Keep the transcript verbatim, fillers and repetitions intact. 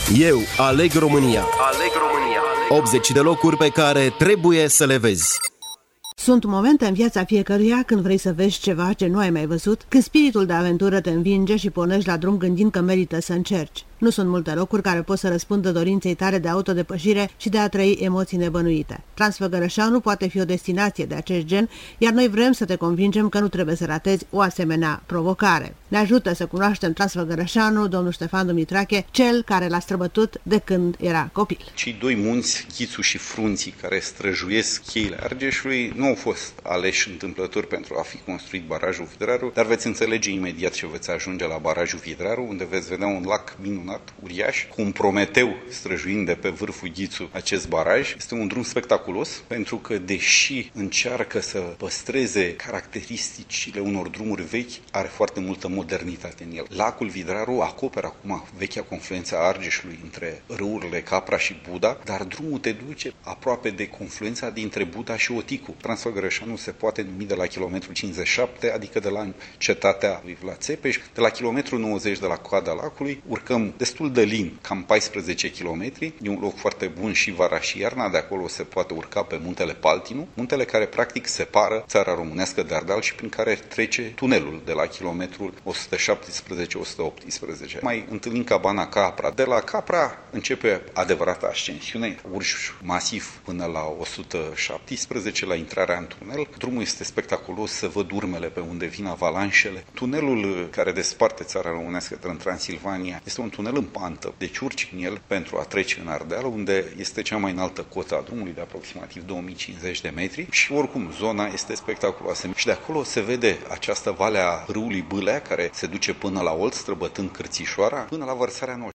Eu aleg România. Aleg România. optzeci de locuri pe care trebuie să le vezi. Sunt momente în viața fiecăruia când vrei să vezi ceva ce nu ai mai văzut, când spiritul de aventură te învinge și pornești la drum gândind că merită să încerci. Nu sunt multe locuri care pot să răspundă dorinței tale de autodepășire și de a trăi emoții nebănuite. Transfăgărășanu poate fi o destinație de acest gen, iar noi vrem să te convingem că nu trebuie să ratezi o asemenea provocare. Ne ajută să cunoaștem Transfăgărășanu domnul Ștefan Dumitrache, cel care l-a străbătut de când era copil. Cei doi munți, Ghițu și Frunții, care străjuiesc cheile Argeșului, nu au fost aleși întâmplători pentru a fi construit barajul Vidraru, dar veți înțelege imediat ce veți ajunge la barajul Vidraru, unde veți vedea un lac minunat, uriaș, cu un Prometeu străjuind de pe vârful Ghițu acest baraj. Este un drum spectaculos, pentru că deși încearcă să păstreze caracteristicile unor drumuri vechi, are foarte multă modernitate în el. Lacul Vidraru acoperă acum vechea confluență a Argeșului între râurile Capra și Buda, dar drumul te duce aproape de confluența dintre Buda și Oticu. Transfăgărășanu se poate numi de la kilometrul cincizeci și șapte, adică de la cetatea lui Vlad Țepeș, de la kilometrul nouăzeci de la coada lacului, urcăm destul de lin, cam paisprezece kilometri. E un loc foarte bun și vara și iarna, de acolo se poate urca pe muntele Paltinu, muntele care practic separă țara românească de Ardeal și prin care trece tunelul de la kilometrul o sută șaptesprezece - o sută optsprezece. Mai întâlnim cabana Capra. De la Capra începe adevărata ascensiune, urci masiv până la o sută șaptesprezece la intrarea în tunel. Drumul este spectaculos, să văd urmele pe unde vin avalanșele. Tunelul care desparte țara românească în Transilvania este un tunel în pantă, deci urci în el pentru a trece în Ardeal, unde este cea mai înaltă cotă a drumului de aproximativ două mii cincizeci de metri și oricum zona este spectaculoasă. Și de acolo se vede această vale a râului Bâlea care se duce până la Olt, străbătând Cârțișoara, până la vărsarea Noș.